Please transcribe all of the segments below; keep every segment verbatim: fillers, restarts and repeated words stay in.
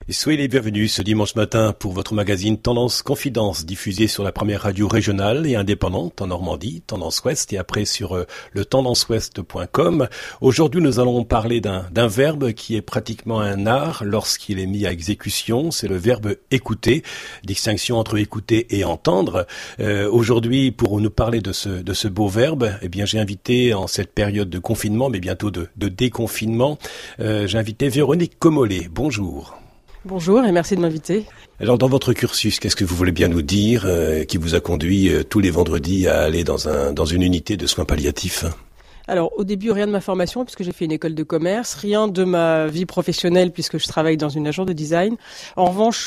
Et soyez les bienvenus ce dimanche matin pour votre magazine Tendance Confidence, diffusé sur la première radio régionale et indépendante en Normandie, Tendance Ouest, et après sur euh, le tendance ouest point com. Aujourd'hui, nous allons parler d'un, d'un verbe qui est pratiquement un art lorsqu'il est mis à exécution. C'est le verbe écouter, distinction entre écouter et entendre. Euh, aujourd'hui, pour nous parler de ce, de ce beau verbe, eh bien, j'ai invité en cette période de confinement, mais bientôt de, de déconfinement, euh, j'ai invité Véronique Comollet. Bonjour. Bonjour et merci de m'inviter. Alors dans votre cursus, qu'est-ce que vous voulez bien nous dire euh, qui vous a conduit euh, tous les vendredis à aller dans un dans une unité de soins palliatifs ? Alors au début, rien de ma formation puisque j'ai fait une école de commerce, rien de ma vie professionnelle puisque je travaille dans une agence de design. En revanche,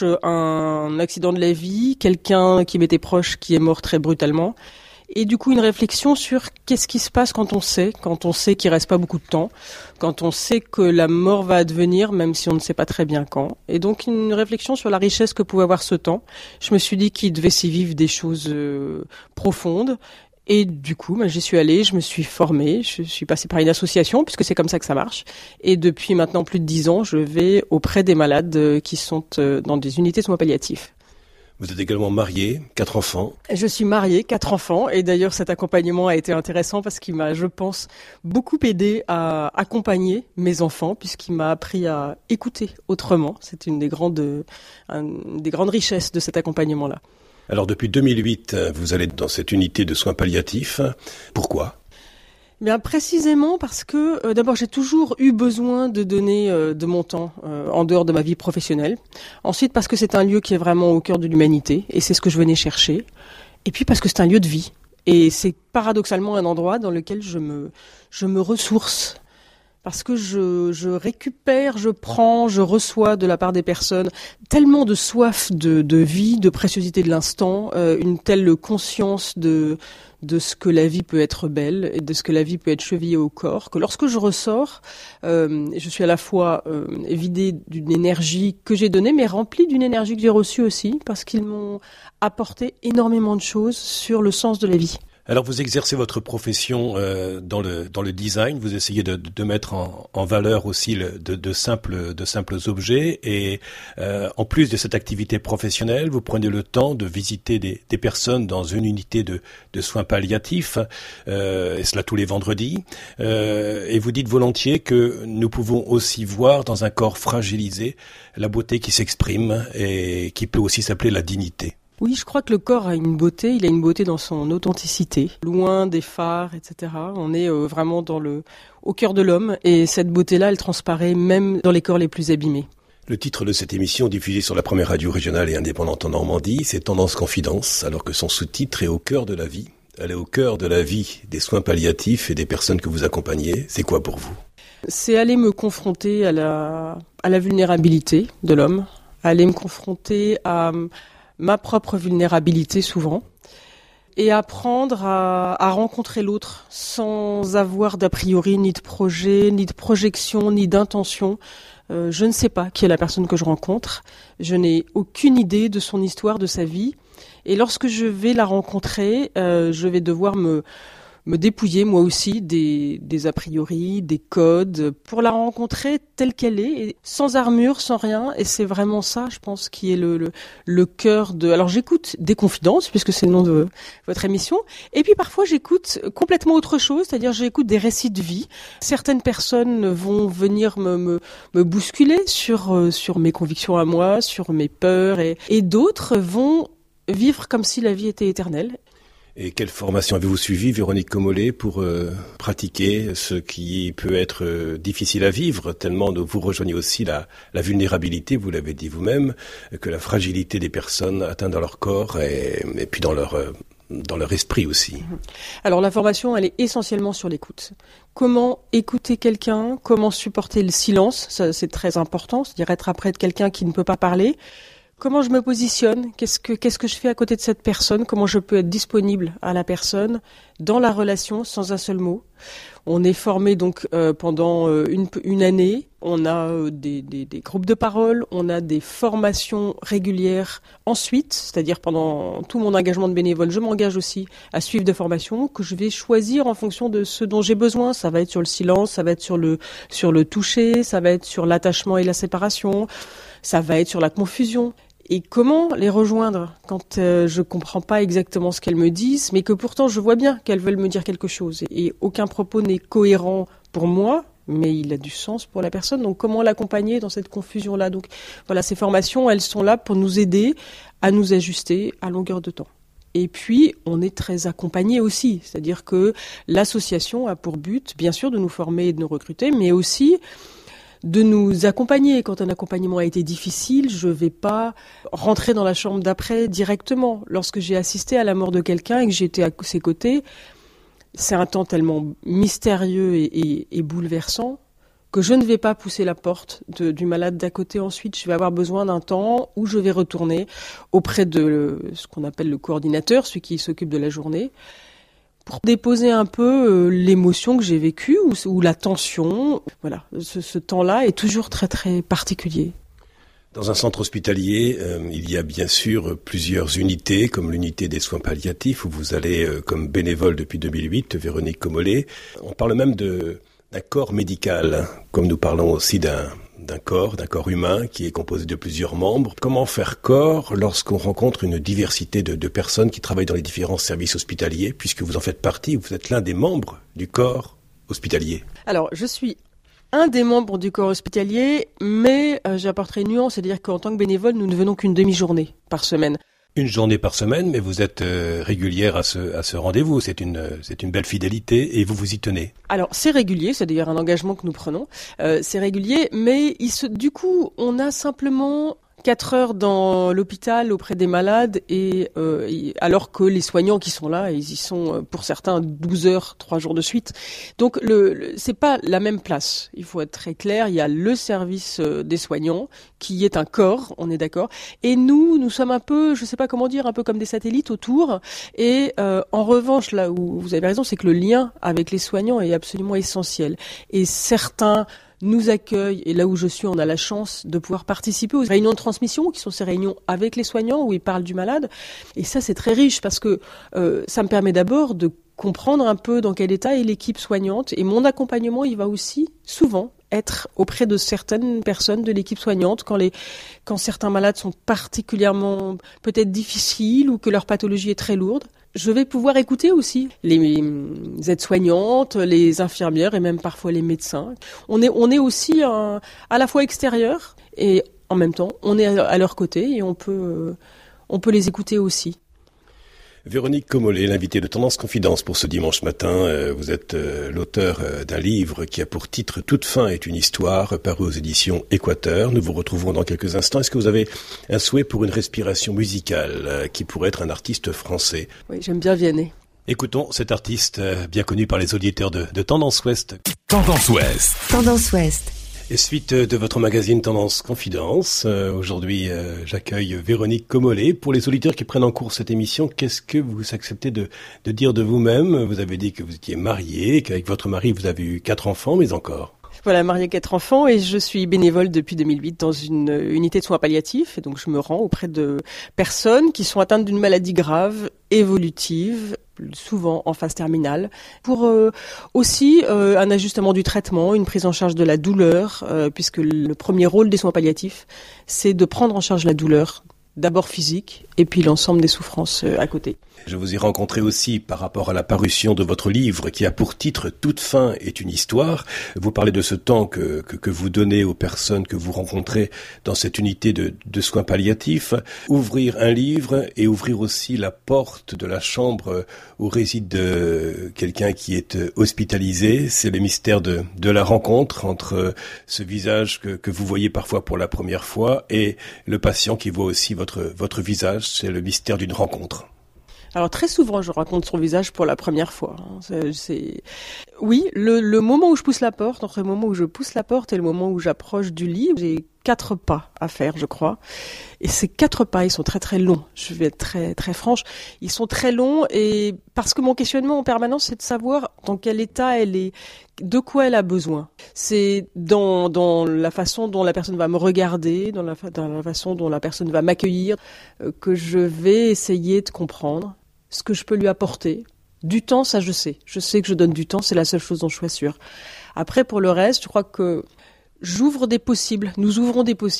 un accident de la vie, quelqu'un qui m'était proche qui est mort très brutalement. Et du coup, une réflexion sur qu'est-ce qui se passe quand on sait, quand on sait qu'il reste pas beaucoup de temps, quand on sait que la mort va advenir, même si on ne sait pas très bien quand. Et donc, une réflexion sur la richesse que pouvait avoir ce temps. Je me suis dit qu'il devait s'y vivre des choses euh, profondes. Et du coup, ben, j'y suis allée, je me suis formée, je suis passée par une association, puisque c'est comme ça que ça marche. Et depuis maintenant plus de dix ans, je vais auprès des malades euh, qui sont euh, dans des unités de soins palliatifs. Vous êtes également mariée, quatre enfants. Je suis mariée, quatre enfants, et d'ailleurs cet accompagnement a été intéressant parce qu'il m'a, je pense, beaucoup aidé à accompagner mes enfants, puisqu'il m'a appris à écouter autrement. C'est une des grandes, une des grandes richesses de cet accompagnement-là. Alors depuis deux mille huit, vous allez dans cette unité de soins palliatifs. Pourquoi ? Bien précisément parce que euh, d'abord j'ai toujours eu besoin de donner euh, de mon temps euh, en dehors de ma vie professionnelle. Ensuite parce que c'est un lieu qui est vraiment au cœur de l'humanité et c'est ce que je venais chercher. Et puis parce que c'est un lieu de vie et c'est paradoxalement un endroit dans lequel je me je me ressource. Parce que je, je récupère, je prends, je reçois de la part des personnes tellement de soif de, de vie, de préciosité de l'instant, euh, une telle conscience de, de ce que la vie peut être belle et de ce que la vie peut être chevillée au corps, que lorsque je ressors, euh, je suis à la fois euh, vidée d'une énergie que j'ai donnée, mais remplie d'une énergie que j'ai reçue aussi, parce qu'ils m'ont apporté énormément de choses sur le sens de la vie. Alors vous exercez votre profession euh, dans le dans le design, vous essayez de, de mettre en, en valeur aussi le, de, de simples de simples objets et euh, en plus de cette activité professionnelle, vous prenez le temps de visiter des, des personnes dans une unité de, de soins palliatifs euh, et cela tous les vendredis euh, et vous dites volontiers que nous pouvons aussi voir dans un corps fragilisé la beauté qui s'exprime et qui peut aussi s'appeler la dignité. Oui, je crois que le corps a une beauté, il a une beauté dans son authenticité, loin des phares, et cetera. On est euh, vraiment dans le, au cœur de l'homme et cette beauté-là, elle transparaît même dans les corps les plus abîmés. Le titre de cette émission, diffusée sur la première radio régionale et indépendante en Normandie, c'est Tendance Confidence, alors que son sous-titre est Au cœur de la vie. Elle est au cœur de la vie des soins palliatifs et des personnes que vous accompagnez. C'est quoi pour vous ? C'est aller me confronter à la, à la vulnérabilité de l'homme, aller me confronter à ma propre vulnérabilité souvent, et apprendre à, à rencontrer l'autre sans avoir d'a priori, ni de projet, ni de projection, ni d'intention. Euh, je ne sais pas qui est la personne que je rencontre, je n'ai aucune idée de son histoire, de sa vie, et lorsque je vais la rencontrer, euh, je vais devoir me me dépouiller moi aussi des, des a priori, des codes, pour la rencontrer telle qu'elle est, et sans armure, sans rien. Et c'est vraiment ça, je pense, qui est le, le, le cœur de... Alors j'écoute des confidences, puisque c'est le nom de votre émission, et puis parfois j'écoute complètement autre chose, c'est-à-dire j'écoute des récits de vie. Certaines personnes vont venir me, me, me bousculer sur, euh, sur mes convictions à moi, sur mes peurs, et, et d'autres vont vivre comme si la vie était éternelle. Et quelle formation avez-vous suivi, Véronique Comollet, pour euh, pratiquer ce qui peut être euh, difficile à vivre, tellement vous rejoignez aussi la, la vulnérabilité, vous l'avez dit vous-même, que la fragilité des personnes atteint dans leur corps et, et puis dans leur, euh, dans leur esprit aussi. Alors la formation, elle est essentiellement sur l'écoute. Comment écouter quelqu'un, comment supporter le silence, ça c'est très important, c'est-à-dire être après de quelqu'un qui ne peut pas parler. Comment je me positionne ? Qu'est-ce que qu'est-ce que je fais à côté de cette personne ? Comment je peux être disponible à la personne dans la relation sans un seul mot ? On est formé donc euh, pendant euh, une une année. On a euh, des, des des groupes de parole. On a des formations régulières ensuite, c'est-à-dire pendant tout mon engagement de bénévole, je m'engage aussi à suivre des formations que je vais choisir en fonction de ce dont j'ai besoin. Ça va être sur le silence, ça va être sur le sur le toucher, ça va être sur l'attachement et la séparation. Ça va être sur la confusion. Et comment les rejoindre quand euh, je comprends pas exactement ce qu'elles me disent, mais que pourtant je vois bien qu'elles veulent me dire quelque chose. Et, et aucun propos n'est cohérent pour moi, mais il a du sens pour la personne. Donc comment l'accompagner dans cette confusion-là? Donc voilà, ces formations, elles sont là pour nous aider à nous ajuster à longueur de temps. Et puis, on est très accompagné aussi. C'est-à-dire que l'association a pour but, bien sûr, de nous former et de nous recruter, mais aussi de nous accompagner. Quand un accompagnement a été difficile, je ne vais pas rentrer dans la chambre d'après directement. Lorsque j'ai assisté à la mort de quelqu'un et que j'étais à ses côtés, c'est un temps tellement mystérieux et, et, et bouleversant que je ne vais pas pousser la porte de, du malade d'à côté ensuite. Je vais avoir besoin d'un temps où je vais retourner auprès de le, ce qu'on appelle le coordinateur, celui qui s'occupe de la journée, pour déposer un peu euh, l'émotion que j'ai vécue ou, ou la tension. Voilà, ce, ce temps-là est toujours très très particulier. Dans un centre hospitalier, euh, il y a bien sûr plusieurs unités, comme l'unité des soins palliatifs, où vous allez euh, comme bénévole depuis deux mille huit, Véronique Comollet. On parle même de, d'un corps médical, comme nous parlons aussi d'un, d'un corps, d'un corps humain qui est composé de plusieurs membres. Comment faire corps lorsqu'on rencontre une diversité de, de personnes qui travaillent dans les différents services hospitaliers, puisque vous en faites partie, vous êtes l'un des membres du corps hospitalier? Alors, je suis un des membres du corps hospitalier, mais euh, j'apporterai une nuance, c'est-à-dire qu'en tant que bénévole, nous ne venons qu'une demi-journée par semaine. Une journée par semaine, mais vous êtes euh, régulière à ce, à ce rendez-vous. C'est une, c'est une belle fidélité et vous vous y tenez. Alors, c'est régulier, c'est d'ailleurs un engagement que nous prenons. Euh, c'est régulier, mais il se, du coup, on a simplement quatre heures dans l'hôpital auprès des malades, et, euh, et alors que les soignants qui sont là, ils y sont pour certains douze heures, trois jours de suite. Donc le, le c'est pas la même place. Il faut être très clair. Il y a le service des soignants qui est un corps, on est d'accord. Et nous, nous sommes un peu, je sais pas comment dire, un peu comme des satellites autour. Et euh, en revanche, là où vous avez raison, c'est que le lien avec les soignants est absolument essentiel. Et certains nous accueillent, et là où je suis, on a la chance de pouvoir participer aux réunions de transmission, qui sont ces réunions avec les soignants, où ils parlent du malade. Et ça, c'est très riche, parce que euh, ça me permet d'abord de comprendre un peu dans quel état est l'équipe soignante. Et mon accompagnement, il va aussi souvent être auprès de certaines personnes de l'équipe soignante, quand, les, quand certains malades sont particulièrement peut-être difficiles ou que leur pathologie est très lourde. Je vais pouvoir écouter aussi les aides-soignantes, les infirmières et même parfois les médecins. On est, on est aussi un, à la fois extérieur et en même temps, on est à leur côté et on peut, on peut les écouter aussi. Véronique Comollet, l'invitée de Tendance Confidence pour ce dimanche matin. Vous êtes l'auteur d'un livre qui a pour titre « Toute fin est une histoire », paru aux éditions Équateur. Nous vous retrouvons dans quelques instants. Est-ce que vous avez un souhait pour une respiration musicale qui pourrait être un artiste français? Oui, j'aime bien Vianney. Écoutons cet artiste bien connu par les auditeurs de, de Tendance Ouest. Tendance Ouest. Tendance Ouest. Et suite de votre magazine Tendance Confidence, euh, aujourd'hui euh, j'accueille Véronique Comollet. Pour les auditeurs qui prennent en cours cette émission, qu'est-ce que vous acceptez de, de dire de vous-même? Vous avez dit que vous étiez mariée, qu'avec votre mari vous avez eu quatre enfants, mais encore. Voilà, mariée, quatre enfants, et je suis bénévole depuis deux mille huit dans une unité de soins palliatifs. Et donc je me rends auprès de personnes qui sont atteintes d'une maladie grave, évolutive, souvent en phase terminale, pour euh, aussi euh, un ajustement du traitement, une prise en charge de la douleur, euh, puisque le premier rôle des soins palliatifs, c'est de prendre en charge la douleur, d'abord physique, et puis l'ensemble des souffrances euh, à côté. Je vous ai rencontré aussi par rapport à la parution de votre livre qui a pour titre « Toute fin est une histoire ». Vous parlez de ce temps que, que, que vous donnez aux personnes que vous rencontrez dans cette unité de, de soins palliatifs. Ouvrir un livre et ouvrir aussi la porte de la chambre où réside de quelqu'un qui est hospitalisé. C'est le mystère de, de la rencontre entre ce visage que, que vous voyez parfois pour la première fois et le patient qui voit aussi votre, votre visage. C'est le mystère d'une rencontre. Alors très souvent, je rencontre son visage pour la première fois. C'est, c'est... Oui, le, le moment où je pousse la porte, entre le moment où je pousse la porte et le moment où j'approche du lit, j'ai quatre pas à faire, je crois. Et ces quatre pas, ils sont très très longs. Je vais être très très franche. Ils sont très longs, et parce que mon questionnement en permanence, c'est de savoir dans quel état elle est, de quoi elle a besoin. C'est dans dans la façon dont la personne va me regarder, dans la, dans la façon dont la personne va m'accueillir, euh, que je vais essayer de comprendre ce que je peux lui apporter. Du temps, ça je sais. Je sais que je donne du temps, c'est la seule chose dont je sois sûre. Après, pour le reste, je crois que j'ouvre des possibles, nous ouvrons des possibles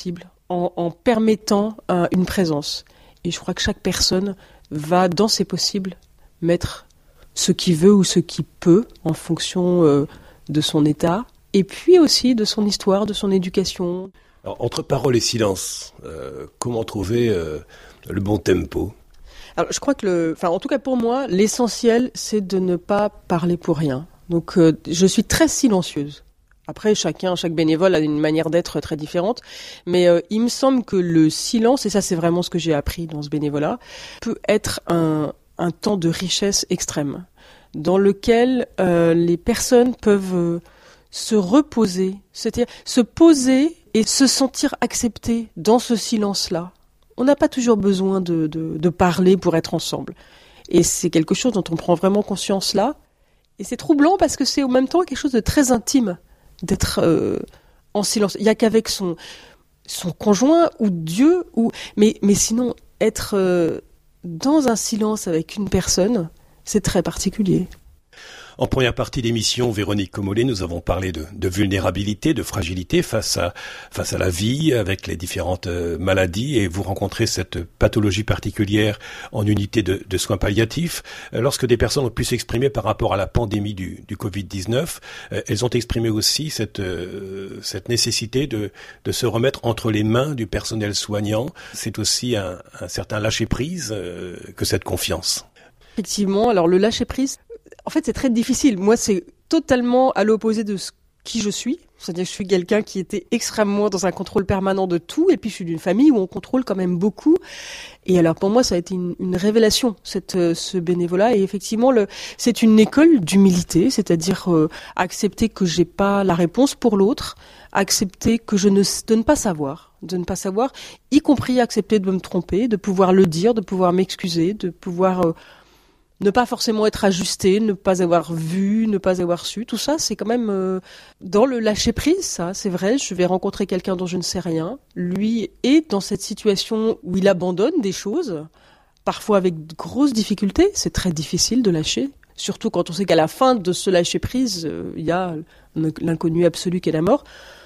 en, en permettant euh, une présence. Et je crois que chaque personne va, dans ses possibles, mettre ce qu'il veut ou ce qu'il peut en fonction euh, de son état, et puis aussi de son histoire, de son éducation. Alors, entre parole et silence, euh, comment trouver euh, le bon tempo ? Alors, je crois que, le, enfin, en tout cas pour moi, l'essentiel, c'est de ne pas parler pour rien. Donc, euh, je suis très silencieuse. Après, chacun, chaque bénévole a une manière d'être très différente. Mais euh, il me semble que le silence, et ça c'est vraiment ce que j'ai appris dans ce bénévolat, peut être un, un temps de richesse extrême, dans lequel euh, les personnes peuvent euh, se reposer, c'est-à-dire se poser et se sentir acceptées dans ce silence-là. On n'a pas toujours besoin de, de, de parler pour être ensemble. Et c'est quelque chose dont on prend vraiment conscience là. Et c'est troublant parce que c'est en même temps quelque chose de très intime d'être euh, en silence. Il n'y a qu'avec son, son conjoint ou Dieu, ou mais, mais sinon, être euh, dans un silence avec une personne, c'est très particulier. En première partie d'émission, Véronique Comollet, nous avons parlé de, de vulnérabilité, de fragilité face à, face à la vie, avec les différentes euh, maladies, et vous rencontrez cette pathologie particulière en unité de, de soins palliatifs. Euh, lorsque des personnes ont pu s'exprimer par rapport à la pandémie du, du covid dix-neuf, euh, elles ont exprimé aussi cette, euh, cette nécessité de, de se remettre entre les mains du personnel soignant. C'est aussi un, un certain lâcher-prise euh, que cette confiance. Effectivement, alors le lâcher-prise, en fait, c'est très difficile. Moi, c'est totalement à l'opposé de ce qui je suis. C'est-à-dire que je suis quelqu'un qui était extrêmement dans un contrôle permanent de tout. Et puis, je suis d'une famille où on contrôle quand même beaucoup. Et alors, pour moi, ça a été une, une révélation, cette, euh, ce bénévolat. Et effectivement, le, c'est une école d'humilité. C'est-à-dire euh, accepter que j'ai pas la réponse pour l'autre. Accepter que je ne, de ne pas savoir. De ne pas savoir, y compris accepter de me tromper, de pouvoir le dire, de pouvoir m'excuser, de pouvoir... Euh, ne pas forcément être ajusté, ne pas avoir vu, ne pas avoir su, tout ça, c'est quand même euh, dans le lâcher-prise, ça, c'est vrai. Je vais rencontrer quelqu'un dont je ne sais rien. Lui est dans cette situation où il abandonne des choses, parfois avec de grosses difficultés. C'est très difficile de lâcher, surtout quand on sait qu'à la fin de ce lâcher-prise, euh, il y a l'inconnu absolu qu'est la mort.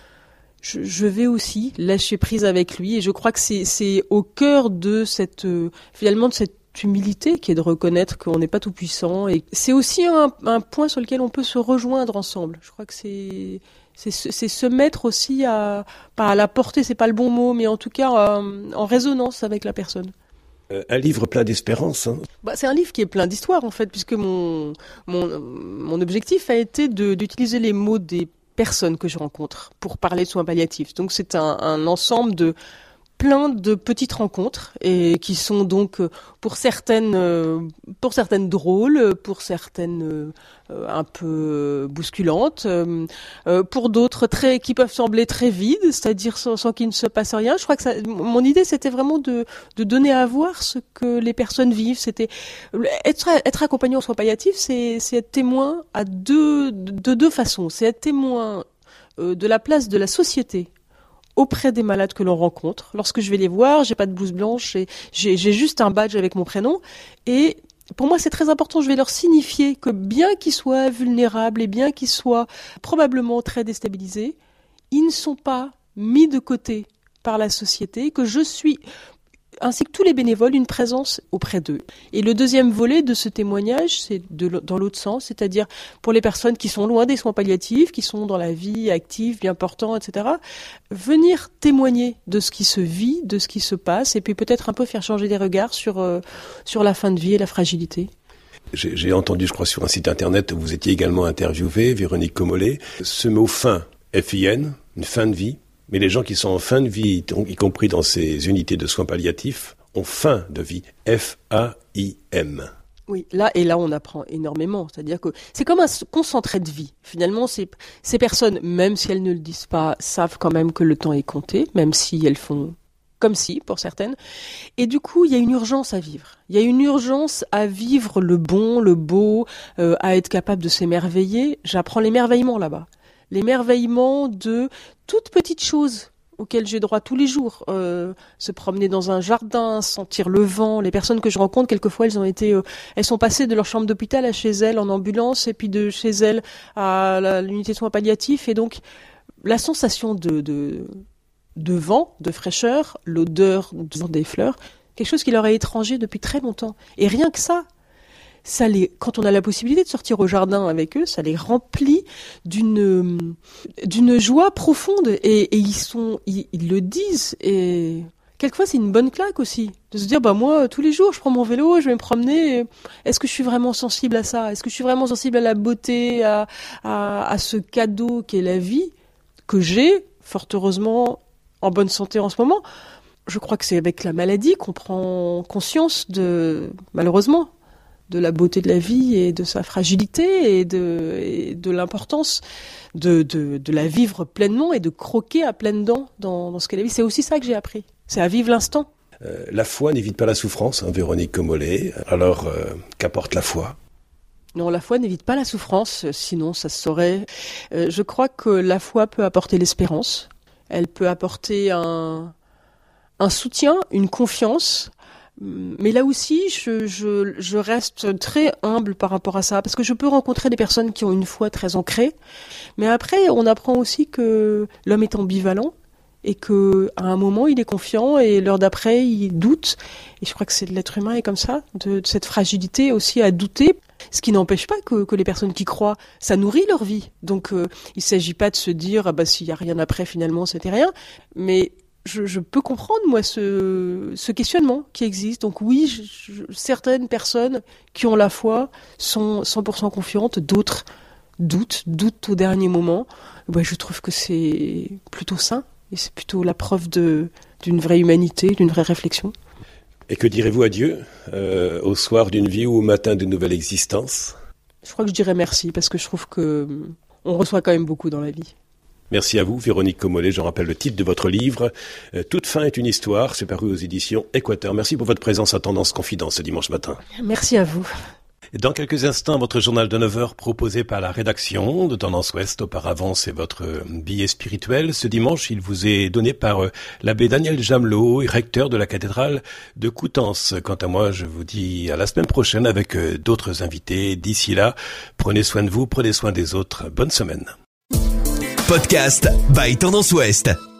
Je, je vais aussi lâcher prise avec lui, et je crois que c'est, c'est au cœur de cette, euh, finalement, de cette humilité qui est de reconnaître qu'on n'est pas tout puissant, et c'est aussi un, un point sur lequel on peut se rejoindre ensemble. Je crois que c'est c'est, c'est se mettre aussi à pas à la portée, c'est pas le bon mot, mais en tout cas euh, en résonance avec la personne. Euh, un livre plein d'espérance. Hein. Bah, c'est un livre qui est plein d'histoire en fait, puisque mon mon mon objectif a été de d'utiliser les mots des personnes que je rencontre pour parler de soins palliatifs. Donc c'est un, un ensemble de plein de petites rencontres, et qui sont donc pour certaines euh, pour certaines drôles, pour certaines euh, un peu bousculantes, euh, euh, pour d'autres très qui peuvent sembler très vides, c'est-à-dire sans, sans qu'il ne se passe rien. Je crois que ça, mon idée c'était vraiment de de donner à voir ce que les personnes vivent. C'était être être accompagné en soins palliatifs, c'est c'est être témoin à deux de deux façons. C'est être témoin euh, de la place de la société auprès des malades que l'on rencontre. Lorsque je vais les voir, j'ai pas de blouse blanche, j'ai, j'ai, j'ai juste un badge avec mon prénom. Et pour moi, c'est très important, je vais leur signifier que bien qu'ils soient vulnérables et bien qu'ils soient probablement très déstabilisés, ils ne sont pas mis de côté par la société, que je suis, ainsi que tous les bénévoles, une présence auprès d'eux. Et le deuxième volet de ce témoignage, c'est de, dans l'autre sens, c'est-à-dire pour les personnes qui sont loin des soins palliatifs, qui sont dans la vie active, bien portant, et cetera, venir témoigner de ce qui se vit, de ce qui se passe, et puis peut-être un peu faire changer les regards sur, euh, sur la fin de vie et la fragilité. J'ai, j'ai entendu, je crois, sur un site internet où vous étiez également interviewée, Véronique Comollet, ce mot fin, F I N, une fin de vie. Mais les gens qui sont en fin de vie, y compris dans ces unités de soins palliatifs, ont fin de vie. F A I M. Oui, là, et là, on apprend énormément. C'est-à-dire que c'est comme un concentré de vie. Finalement, ces, ces personnes, même si elles ne le disent pas, savent quand même que le temps est compté, même si elles font comme si, pour certaines. Et du coup, il y a une urgence à vivre. Il y a une urgence à vivre le bon, le beau, euh, à être capable de s'émerveiller. J'apprends l'émerveillement là-bas. L'émerveillement de toutes petites choses auxquelles j'ai droit tous les jours. Euh, se promener dans un jardin, sentir le vent. Les personnes que je rencontre, quelquefois, elles ont été, euh, elles sont passées de leur chambre d'hôpital à chez elles en ambulance, et puis de chez elles à la, l'unité de soins palliatifs. Et donc, la sensation de, de, de vent, de fraîcheur, l'odeur des fleurs, quelque chose qui leur est étranger depuis très longtemps. Et rien que ça, ça les, quand on a la possibilité de sortir au jardin avec eux, ça les remplit d'une, d'une joie profonde. Et, et ils sont, ils, ils le disent. Et quelquefois, c'est une bonne claque aussi. De se dire, bah, moi, tous les jours, je prends mon vélo, je vais me promener. Est-ce que je suis vraiment sensible à ça? Est-ce que je suis vraiment sensible à la beauté, à, à, à ce cadeau qu'est la vie, que j'ai, fort heureusement, en bonne santé en ce moment? Je crois que c'est avec la maladie qu'on prend conscience de, malheureusement, de la beauté de la vie et de sa fragilité et de, et de l'importance de, de, de la vivre pleinement et de croquer à pleines dents dans, dans ce qu'est la vie. C'est aussi ça que j'ai appris. C'est à vivre l'instant. Euh, la foi n'évite pas la souffrance, hein, Véronique Comollet. Alors, euh, qu'apporte la foi? Non, la foi n'évite pas la souffrance, sinon ça se saurait. Euh, je crois que la foi peut apporter l'espérance. Elle peut apporter un, un soutien, une confiance. Mais là aussi, je, je, je reste très humble par rapport à ça, parce que je peux rencontrer des personnes qui ont une foi très ancrée. Mais après, on apprend aussi que l'homme est ambivalent et que à un moment, il est confiant et l'heure d'après, il doute. Et je crois que c'est de l'être humain est comme ça, de, de cette fragilité aussi à douter. Ce qui n'empêche pas que, que les personnes qui croient, ça nourrit leur vie. Donc, euh, il ne s'agit pas de se dire, ah bah, s'il n'y a rien après, finalement, c'était rien. Mais je, je peux comprendre, moi, ce, ce questionnement qui existe. Donc oui, je, je, certaines personnes qui ont la foi sont cent pour cent confiantes, d'autres doutent, doutent au dernier moment. Bah, je trouve que c'est plutôt sain et c'est plutôt la preuve de, d'une vraie humanité, d'une vraie réflexion. Et que direz-vous à Dieu euh, au soir d'une vie ou au matin d'une nouvelle existence? Je crois que je dirais merci, parce que je trouve que on reçoit quand même beaucoup dans la vie. Merci à vous, Véronique Comollet. Je rappelle le titre de votre livre, euh, Toute fin est une histoire. C'est paru aux éditions Équateur. Merci pour votre présence à Tendance Confidence ce dimanche matin. Merci à vous. Dans quelques instants, votre journal de neuf heures proposé par la rédaction de Tendance Ouest. Auparavant, c'est votre billet spirituel. Ce dimanche, il vous est donné par l'abbé Daniel Jamelot, recteur de la cathédrale de Coutances. Quant à moi, je vous dis à la semaine prochaine avec d'autres invités. D'ici là, prenez soin de vous, prenez soin des autres. Bonne semaine. Podcast by Tendance Ouest.